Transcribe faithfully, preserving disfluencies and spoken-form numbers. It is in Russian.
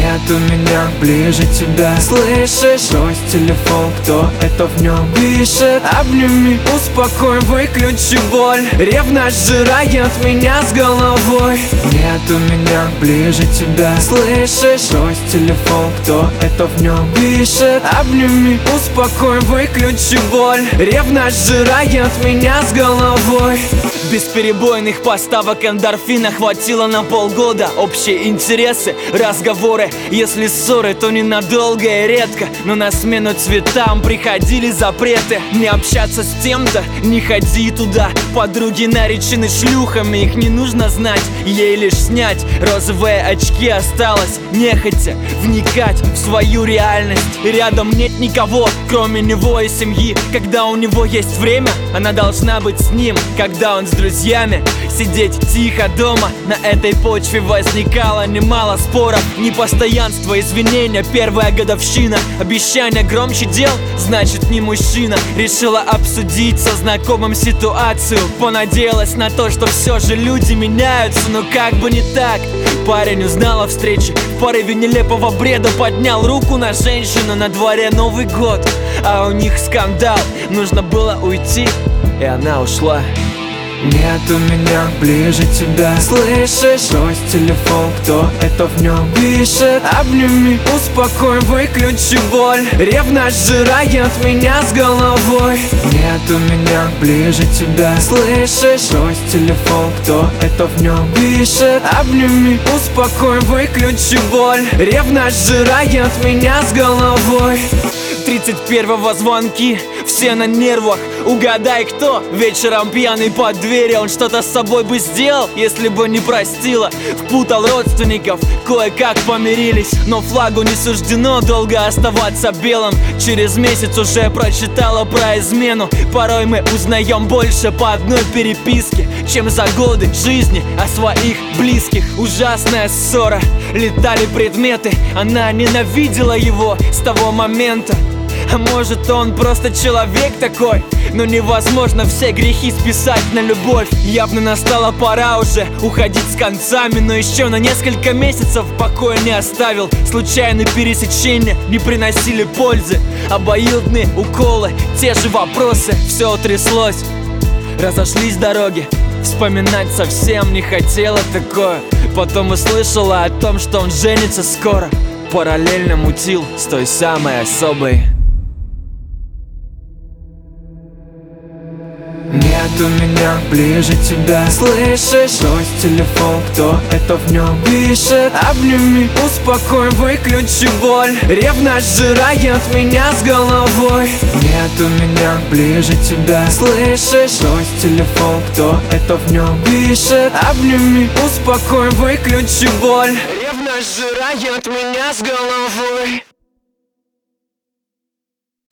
Нет у меня ближе тебя. Слышишь? Брось телефон, кто это в нем пишет? Обними, успокой, выключи боль. Ревность сжирает меня с головой. Нет у меня ближе тебя. Слышишь? Брось телефон, кто это в нем пишет? Обними, успокой, выключи боль. Ревность сжирает меня с головой. Бесперебойных поставок эндорфина хватило на полгода. Общие интересы, разговоры. Если ссоры, то ненадолго и редко. Но на смену цветам приходили запреты. Не общаться с тем-то, не ходи туда. Подруги наречены шлюхами, их не нужно знать, ей лишь снять розовые очки. Осталось нехотя вникать в свою реальность. Рядом нет никого, кроме него и семьи. Когда у него есть время, она должна быть с ним. Когда он с друзьями, сидеть тихо дома. На этой почве возникало немало споров. Непостоянство, извинения, первая годовщина. Обещания громче дел, значит не мужчина. Решила обсудить со знакомым ситуацию. Понадеялась на то, что все же люди меняются. Но как бы не так. Парень узнал о встрече, в порыве нелепого бреда поднял руку на женщину. На дворе Новый год, а у них скандал. Нужно было уйти, и она ушла. Нет у меня ближе тебя. Слышишь? Брось телефон, кто это в нем пишет? Обними, успокой, выключи боль. Ревность сжирает меня с головой. Нет у меня ближе тебя. Слышишь? Брось телефон, кто это в нем пишет? Обними, успокой, выключи боль. Ревность сжирает меня с головой. Тридцать первого звонки, все на нервах. Угадай, кто вечером пьяный под дверью. Он что-то с собой бы сделал, если бы не простила. Впутал родственников, кое-как помирились. Но флагу не суждено долго оставаться белым. Через месяц уже прочитала про измену. Порой мы узнаем больше по одной переписке, чем за годы жизни о своих близких. Ужасная ссора, летали предметы. Она ненавидела его с того момента. А может, он просто человек такой? Но невозможно все грехи списать на любовь. Явно настала пора уже уходить с концами. Но еще на несколько месяцев покоя не оставил. Случайные пересечения не приносили пользы. Обоюдные уколы, те же вопросы. Все тряслось, разошлись дороги. Вспоминать совсем не хотела такое. Потом услышала о том, что он женится скоро. Параллельно мутил с той самой особой. Нет у меня ближе тебя. Слышишь? Брось телефон, кто это в нем пишет? Обними, успокой, выключи боль. Ревность сжирает меня с головой. Нет у меня ближе тебя. Слышишь? Брось телефон, кто это в нем пишет? Обними, успокой, выключи боль. Ревность сжирает меня с головой.